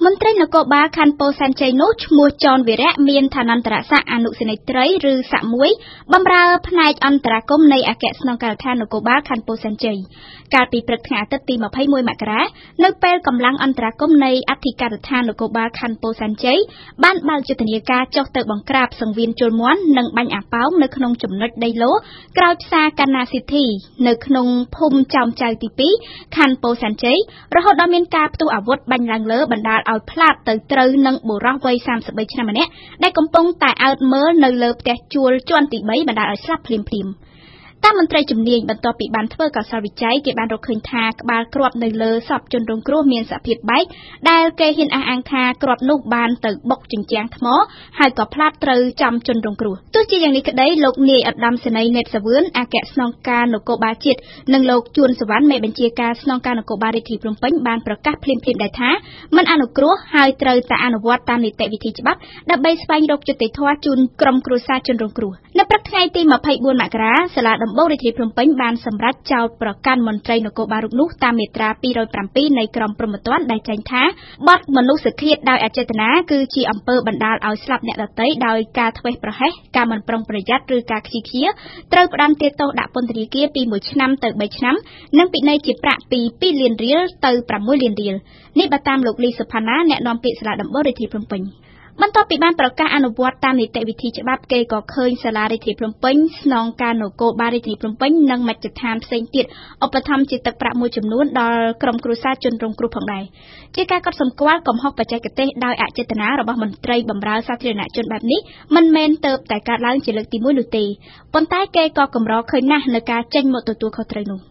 មន្ត្រីនគរបាលខណ្ឌពោធិ៍សែនជ័យនោះឈ្មោះចនវីរៈមានឋានន្តរស័ក្តិអនុសេនីយ៍ត្រីឬស័ក្តិមួយបម្រើផ្នែកអន្តរាគមន៍នៃអគ្គស្នងការដ្ឋាននគរបាលខណ្ឌពោធិ៍សែនជ័យកាលពីព្រឹកថ្ងៃអាទិត្យទី21មករានៅពេលកម្លាំងអន្តរាគមន៍នៃអធិការដ្ឋាននគរបាលខណ្ឌពោធិ៍សែនជ័យបានបើកយុទ្ធនាការចុះទៅបង្ក្រាបសង្វៀនជលមាន់និងបាញ់អាប៉ោងនៅក្នុងចំណុចដីឡូក្រោយផ្សារកណ្ណាស៊ីធីនៅក្នុងភូមិចោមចៅទី2ខណ្ឌពោធិ៍សែនជ័យរហូតដល់មានការផ្ទុះអាវុធបាញ់ឡើងលើបណ្ដាលឲ្យផ្លាតទៅត្រូវនឹងបុរសវ័យ33ឆ្នាំម្នាក់ដែលកំពុងតែអើតមើលនៅលើផ្ទះជួលជាន់ទី3បណ្ដាលឲ្យស្លាប់ភ្លាមៗតាមមន្ត្រីជំនាញបន្ទាប់ពីបានធ្វើកសលវិច័យគេបានរកឃើញថាក្បាលគ្រាប់នៅលើសពជនរងគ្រោះមានសភាពបែកដែលគេហ៊ានអះអាងថាគ្រាប់នោះបានទៅបុកជញ្ជាំងថ្មហើយក៏ផ្លាតត្រូវចំជនរងគ្រោះទោះជាយ៉ាងនេះក្តីលោកនាយឧត្តមសេនីយ៍ណេតសាវឿនអគ្គស្នងការនគរបាលជាតិនិងលោកជួនសវណ្ណមេបញ្ជាការស្នងការនគរបាលរាជធានីភ្នំពេញបានប្រកាសភ្លាមៗដែរថាមិនអនុគ្រោះហើយត្រូវតែអនុវត្តតាមនីតិវិធីច្បាប់ដើម្បីស្វែងរកយុត្តិធម៌ជូនក្រុមគ្រួសារជនរងគ្រោះនៅព្រឹកថ្ងៃទី24មករាសាលាដំបងរាជធានីភ្នំពេញបានសម្រេចចោទប្រកាន់មន្ត្រីនគរបាលរូបនោះតាមមាត្រា207នៃក្រមព្រហ្មទណ្ឌដែលចែងថាបទមនុស្សឃាតដោយអចេតនាគឺជាអំពើបណ្ដាលឲ្យស្លាប់អ្នកដទៃដោយការធ្វេសប្រហែសការមិនប្រុងប្រយ័ត្នឬការខ្ជិលខ្ជាត្រូវផ្តន្ទាទោសដាក់ពន្ធនាគារពី1ឆ្នាំទៅ3ឆ្នាំនិងពិន័យជាប្រាក់ពី2លានរៀលទៅ6លានរៀលនេះបើតាមលោកលីសុផាណាអ្នកនាំពាក្យសាលាដំបងរាជធានីភ្នំពេញបន្ទាប់ពីបានប្រកាសអនុវត្តតាមនីតិវិធីច្បាប់គេក៏ឃើញសាលារាជធានីភ្នំពេញស្នងការនគរបាលរាជធានីភ្នំពេញនិងមជ្ឈដ្ឋានផ្សេងទៀតឧបត្ថម្ភជាទឹកប្រាក់មួយចំនួនដល់ក្រុមគ្រួសារជនរងគ្រោះផងដែរជាការកត់សម្គាល់កំហុសបច្ចេកទេសដោយអចេតនារបស់មន្ត្រីបម្រើសាធារណជនបែបនេះមិនមែនទៅតែកើតឡើងជាលើកទី1នោះទេប៉ុន្តែគេក៏កម្រឃើញណាស់នៅការចេញមកទទួលខុសត្រូវនោះ